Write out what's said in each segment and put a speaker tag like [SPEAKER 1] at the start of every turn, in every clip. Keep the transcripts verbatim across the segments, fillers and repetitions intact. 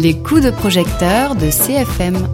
[SPEAKER 1] Les coups de projecteur de C F M.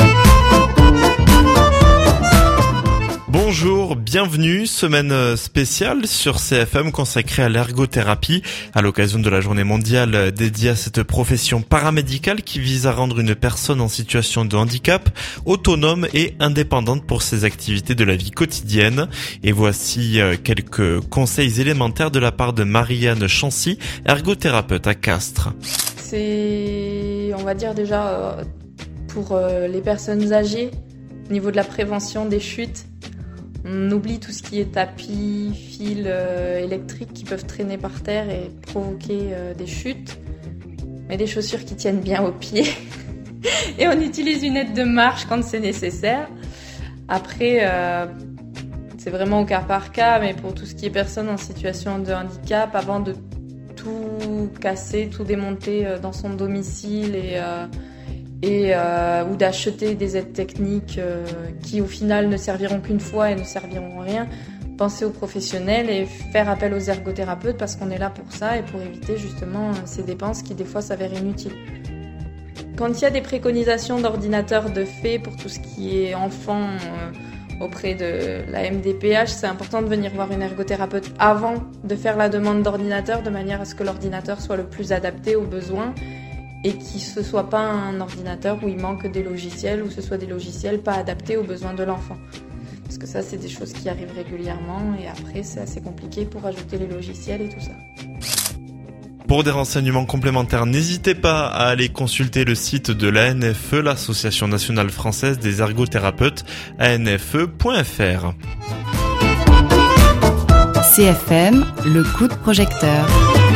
[SPEAKER 2] Bonjour, bienvenue, semaine spéciale sur C F M consacrée à l'ergothérapie à l'occasion de la journée mondiale dédiée à cette profession paramédicale qui vise à rendre une personne en situation de handicap autonome et indépendante pour ses activités de la vie quotidienne. Et voici quelques conseils élémentaires de la part de Marie-Anne Chancy, ergothérapeute à Castres.
[SPEAKER 3] C'est, on va dire déjà, pour les personnes âgées, au niveau de la prévention des chutes, on oublie tout ce qui est tapis, fils euh, électriques qui peuvent traîner par terre et provoquer euh, des chutes. Mais des chaussures qui tiennent bien aux pieds. Et on utilise une aide de marche quand c'est nécessaire. Après, euh, c'est vraiment au cas par cas, mais pour tout ce qui est personne en situation de handicap, avant de tout casser, tout démonter euh, dans son domicile et... Euh, et euh, ou d'acheter des aides techniques euh, qui au final ne serviront qu'une fois et ne serviront à rien, penser aux professionnels et faire appel aux ergothérapeutes parce qu'on est là pour ça et pour éviter justement ces dépenses qui des fois s'avèrent inutiles. Quand il y a des préconisations d'ordinateurs de fait pour tout ce qui est enfant euh, auprès de la M D P H, c'est important de venir voir une ergothérapeute avant de faire la demande d'ordinateur de manière à ce que l'ordinateur soit le plus adapté aux besoins et qu'il ne soit pas un ordinateur où il manque des logiciels, ou ce soit des logiciels pas adaptés aux besoins de l'enfant. Parce que ça, c'est des choses qui arrivent régulièrement, et après, c'est assez compliqué pour ajouter les logiciels et tout ça.
[SPEAKER 2] Pour des renseignements complémentaires, n'hésitez pas à aller consulter le site de l'A N F E, l'Association nationale française des ergothérapeutes, a n f e point f r.
[SPEAKER 1] C F M, le coup de projecteur.